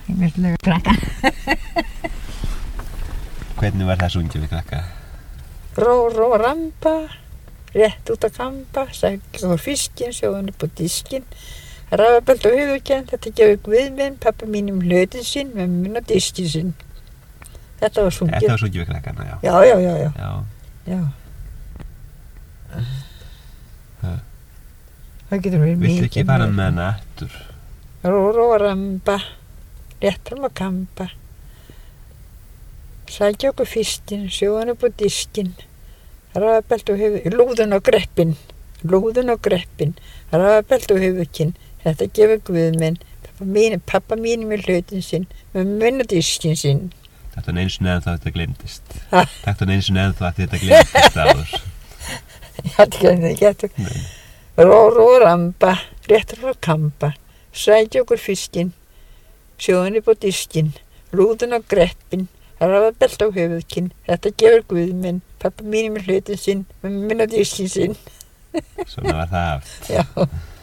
Ímislega krakka. Hvernig var það sungið við krakka? Ró, ró, ramba, rétt út að kamba, sækja úr fiskinn, sjóðan upp á diskinn. Rafaböld og höfukinn, þetta gefur Guð minn, pappa mínum hlutinn sinn, mömmun og diskinn sinn. Þetta var sungið. Þetta var sungið við krakkana, já. Já. Það getur verið mikið. Viltu ekki fara með hana aftur? Ró, ró, ramba, rétt fram að kamba. Sækja okkur fiskinn, sjóðan upp á diskinn. Rafaböld og höfukinn, lúðun og greppin, rafaböld og höfukinn. Þetta gefur Guð minn, pappa mínum með hlutinn sinn, mömmun og diskinn sinn. Takk hann eins og neðan þá þetta glemdist. Takk hann eins og neðan þá þetta glemdist áður. Þetta glemdi ekki eftir. Ró, ró, ramba, rétt frá kamba. Sækja okkur fiskinn, sjóðan upp á diskinn. Lúðun og greppin, rafaböld og höfukinn. Þetta gefur Guð minn, pappa mínum með hlutinn sinn, mömmun og diskinn sinn. Svona var það haft. Já.